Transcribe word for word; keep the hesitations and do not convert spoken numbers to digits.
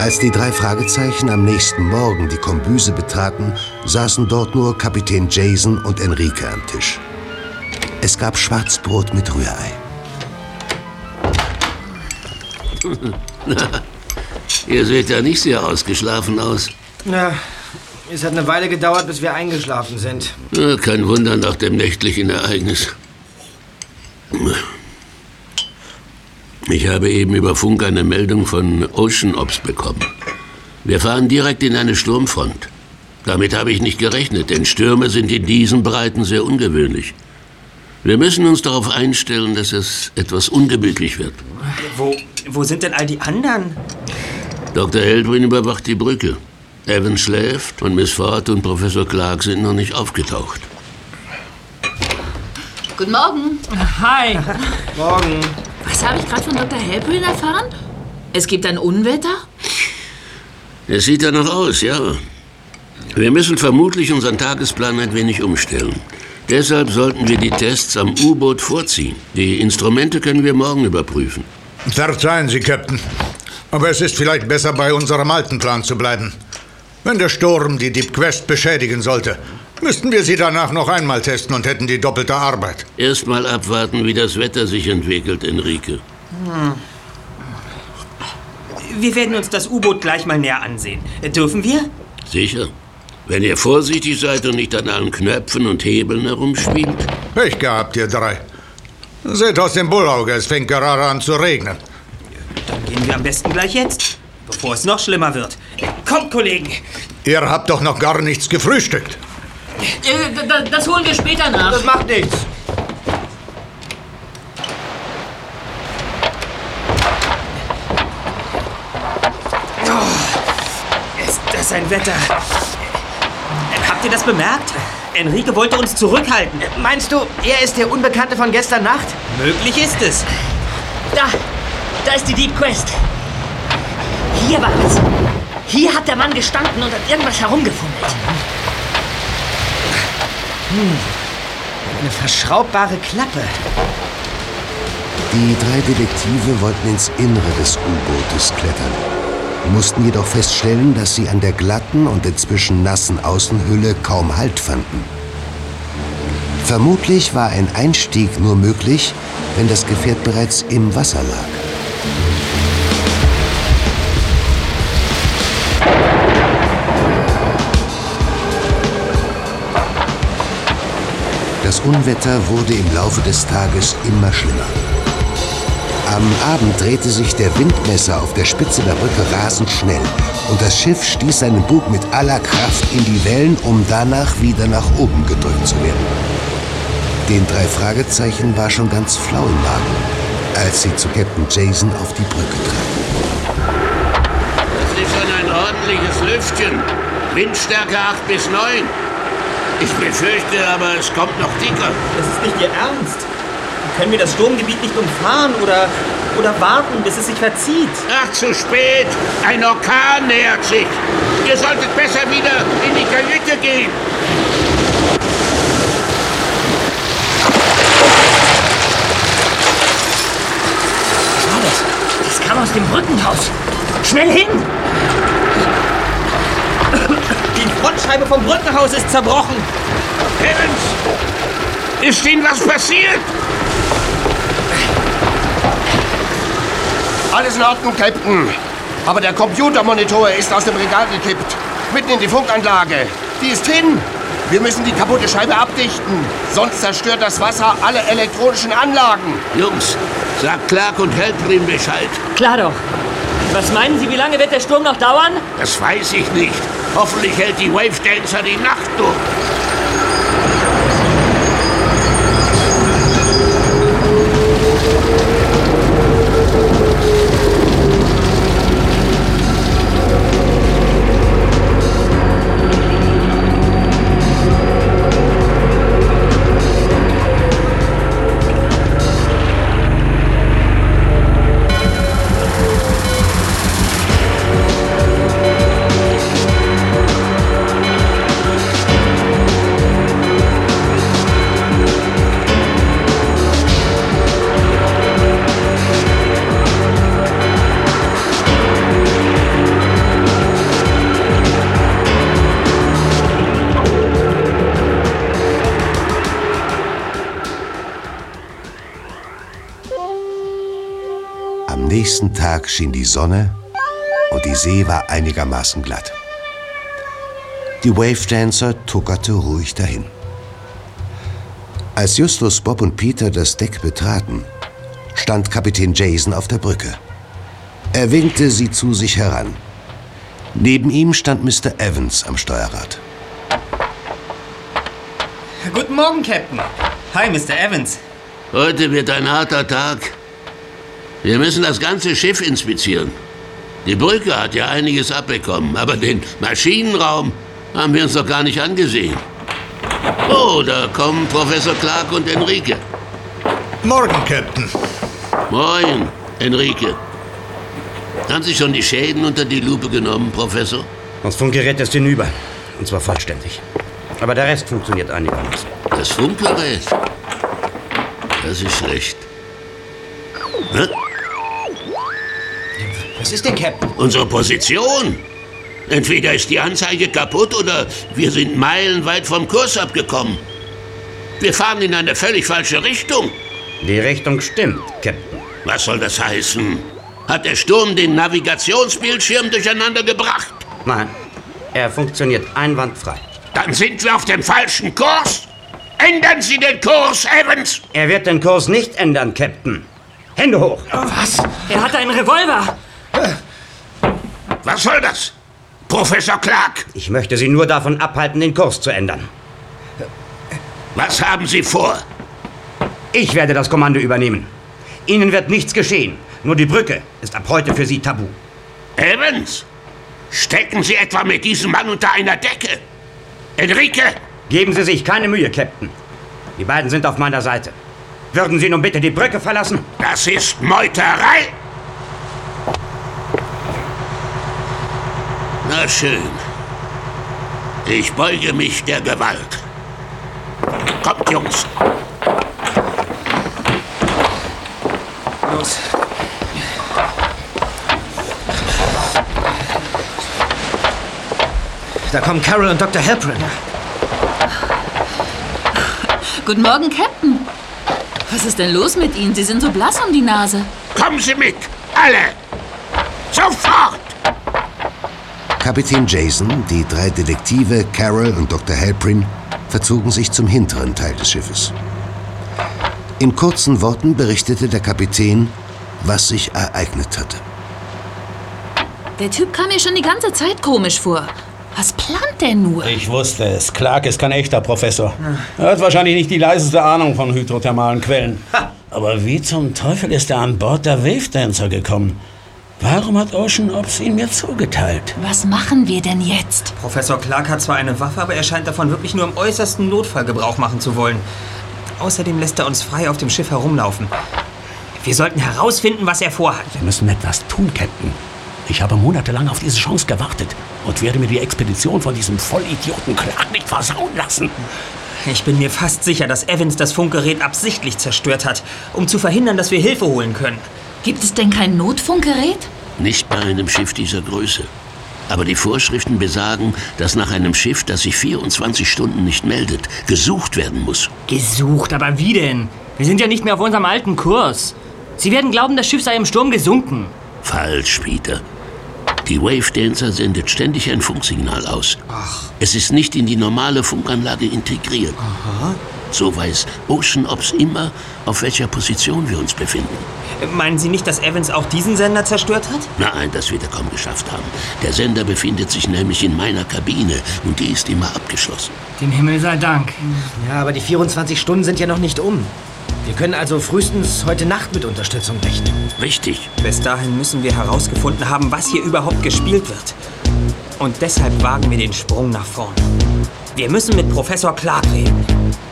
Als die drei Fragezeichen am nächsten Morgen die Kombüse betraten, saßen dort nur Kapitän Jason und Enrique am Tisch. Es gab Schwarzbrot mit Rührei. Na, ihr seht ja nicht sehr ausgeschlafen aus. Na, es hat eine Weile gedauert, bis wir eingeschlafen sind. Ja, kein Wunder nach dem nächtlichen Ereignis. Ich habe eben über Funk eine Meldung von Ocean Ops bekommen. Wir fahren direkt in eine Sturmfront. Damit habe ich nicht gerechnet, denn Stürme sind in diesen Breiten sehr ungewöhnlich. Wir müssen uns darauf einstellen, dass es etwas ungemütlich wird. Wo, wo sind denn all die anderen? Doktor Heldrin überwacht die Brücke. Evan schläft und Miss Ford und Professor Clark sind noch nicht aufgetaucht. Guten Morgen. Hi. Morgen. Was habe ich gerade von Doktor Heldrin erfahren? Es gibt ein Unwetter? Es sieht danach aus, ja. Wir müssen vermutlich unseren Tagesplan ein wenig umstellen. Deshalb sollten wir die Tests am U-Boot vorziehen. Die Instrumente können wir morgen überprüfen. Verzeihen Sie, Captain. Aber es ist vielleicht besser, bei unserem alten Plan zu bleiben. Wenn der Sturm die Deep Quest beschädigen sollte, müssten wir sie danach noch einmal testen und hätten die doppelte Arbeit. Erst mal abwarten, wie das Wetter sich entwickelt, Enrique. Hm. Wir werden uns das U-Boot gleich mal näher ansehen. Dürfen wir? Sicher. Wenn ihr vorsichtig seid und nicht an allen Knöpfen und Hebeln herumspielt. Pech gehabt, ihr drei. Seht aus dem Bullauge, es fängt gerade an zu regnen. Dann gehen wir am besten gleich jetzt, bevor es noch schlimmer wird. Kommt, Kollegen! Ihr habt doch noch gar nichts gefrühstückt. Äh, das holen wir später nach. Das macht nichts. Oh, ist das ein Wetter? Habt ihr das bemerkt? Enrique wollte uns zurückhalten. Meinst du, er ist der Unbekannte von gestern Nacht? Möglich ist es. Da, da ist die Deep Quest. Hier war es. Hier hat der Mann gestanden und hat irgendwas herumgefummelt. Hm. Eine verschraubbare Klappe. Die drei Detektive wollten ins Innere des U-Bootes klettern, mussten jedoch feststellen, dass sie an der glatten und inzwischen nassen Außenhülle kaum Halt fanden. Vermutlich war ein Einstieg nur möglich, wenn das Gefährt bereits im Wasser lag. Das Unwetter wurde im Laufe des Tages immer schlimmer. Am Abend drehte sich der Windmesser auf der Spitze der Brücke rasend schnell und das Schiff stieß seinen Bug mit aller Kraft in die Wellen, um danach wieder nach oben gedrückt zu werden. Den drei Fragezeichen war schon ganz flau im Magen, als sie zu Captain Jason auf die Brücke traten. Das ist schon ein ordentliches Lüftchen. Windstärke acht bis neun. Ich befürchte, aber es kommt noch dicker. Das ist nicht Ihr Ernst. Können wir das Sturmgebiet nicht umfahren oder, oder warten, bis es sich verzieht? Ach, zu spät. Ein Orkan nähert sich. Ihr solltet besser wieder in die Kajüte gehen. Was war das? Das kam aus dem Brückenhaus. Schnell hin! Die Frontscheibe vom Brückenhaus ist zerbrochen. Heavens! Ist Ihnen was passiert? Alles in Ordnung, Captain. Aber der Computermonitor ist aus dem Regal gekippt. Mitten in die Funkanlage. Die ist hin. Wir müssen die kaputte Scheibe abdichten. Sonst zerstört das Wasser alle elektronischen Anlagen. Jungs, sagt Clark und Heldrin Bescheid. Klar doch. Was meinen Sie, wie lange wird der Sturm noch dauern? Das weiß ich nicht. Hoffentlich hält die Wave Dancer die Nacht durch. Am nächsten Tag schien die Sonne und die See war einigermaßen glatt. Die Wave Dancer tuckerte ruhig dahin. Als Justus, Bob und Peter das Deck betraten, stand Kapitän Jason auf der Brücke. Er winkte sie zu sich heran. Neben ihm stand Mister Evans am Steuerrad. Guten Morgen, Captain. Hi, Mister Evans. Heute wird ein harter Tag. Wir müssen das ganze Schiff inspizieren. Die Brücke hat ja einiges abbekommen, aber den Maschinenraum haben wir uns doch gar nicht angesehen. Oh, da kommen Professor Clark und Enrique. Morgen, Captain. Moin, Enrique. Haben Sie schon die Schäden unter die Lupe genommen, Professor? Das Funkgerät ist hinüber. Und zwar vollständig. Aber der Rest funktioniert einigermaßen. Das Funkgerät? Das ist schlecht. Hä? Was ist denn, Captain? Unsere Position. Entweder ist die Anzeige kaputt oder wir sind meilenweit vom Kurs abgekommen. Wir fahren in eine völlig falsche Richtung. Die Richtung stimmt, Captain. Was soll das heißen? Hat der Sturm den Navigationsbildschirm durcheinander gebracht? Nein, er funktioniert einwandfrei. Dann sind wir auf dem falschen Kurs. Ändern Sie den Kurs, Evans! Er wird den Kurs nicht ändern, Captain. Hände hoch! Was? Er hat einen Revolver! Was soll das? Professor Clark! Ich möchte Sie nur davon abhalten, den Kurs zu ändern. Was haben Sie vor? Ich werde das Kommando übernehmen. Ihnen wird nichts geschehen. Nur die Brücke ist ab heute für Sie tabu. Evans! Stecken Sie etwa mit diesem Mann unter einer Decke? Enrique! Geben Sie sich keine Mühe, Captain. Die beiden sind auf meiner Seite. Würden Sie nun bitte die Brücke verlassen? Das ist Meuterei! Na schön. Ich beuge mich der Gewalt. Kommt, Jungs. Los. Da kommen Carol und Doktor Halperin. Guten Morgen, Captain. Was ist denn los mit Ihnen? Sie sind so blass um die Nase. Kommen Sie mit! Alle! Sofort! Kapitän Jason, die drei Detektive, Carol und Doktor Halperin, verzogen sich zum hinteren Teil des Schiffes. In kurzen Worten berichtete der Kapitän, was sich ereignet hatte. Der Typ kam mir schon die ganze Zeit komisch vor. Was plant der nur? Ich wusste es. Clark ist kein echter Professor. Er hat wahrscheinlich nicht die leiseste Ahnung von hydrothermalen Quellen. Ha. Aber wie zum Teufel ist er an Bord der Wave Dancer gekommen? Warum hat Ocean Ops ihn mir zugeteilt? Was machen wir denn jetzt? Professor Clark hat zwar eine Waffe, aber er scheint davon wirklich nur im äußersten Notfall Gebrauch machen zu wollen. Außerdem lässt er uns frei auf dem Schiff herumlaufen. Wir sollten herausfinden, was er vorhat. Wir müssen etwas tun, Captain. Ich habe monatelang auf diese Chance gewartet und werde mir die Expedition von diesem Vollidioten Clark nicht versauen lassen. Ich bin mir fast sicher, dass Evans das Funkgerät absichtlich zerstört hat, um zu verhindern, dass wir Hilfe holen können. Gibt es denn kein Notfunkgerät? Nicht bei einem Schiff dieser Größe. Aber die Vorschriften besagen, dass nach einem Schiff, das sich vierundzwanzig Stunden nicht meldet, gesucht werden muss. Gesucht? Aber wie denn? Wir sind ja nicht mehr auf unserem alten Kurs. Sie werden glauben, das Schiff sei im Sturm gesunken. Falsch, Peter. Die Wave Dancer sendet ständig ein Funksignal aus. Ach. Es ist nicht in die normale Funkanlage integriert. Aha. So weiß Ocean Ops immer, auf welcher Position wir uns befinden. Meinen Sie nicht, dass Evans auch diesen Sender zerstört hat? Nein, das wird er kaum geschafft haben. Der Sender befindet sich nämlich in meiner Kabine und die ist immer abgeschlossen. Dem Himmel sei Dank. Ja, aber die vierundzwanzig Stunden sind ja noch nicht um. Wir können also frühestens heute Nacht mit Unterstützung rechnen. Richtig. Bis dahin müssen wir herausgefunden haben, was hier überhaupt gespielt wird. Und deshalb wagen wir den Sprung nach vorn. Wir müssen mit Professor Clark reden.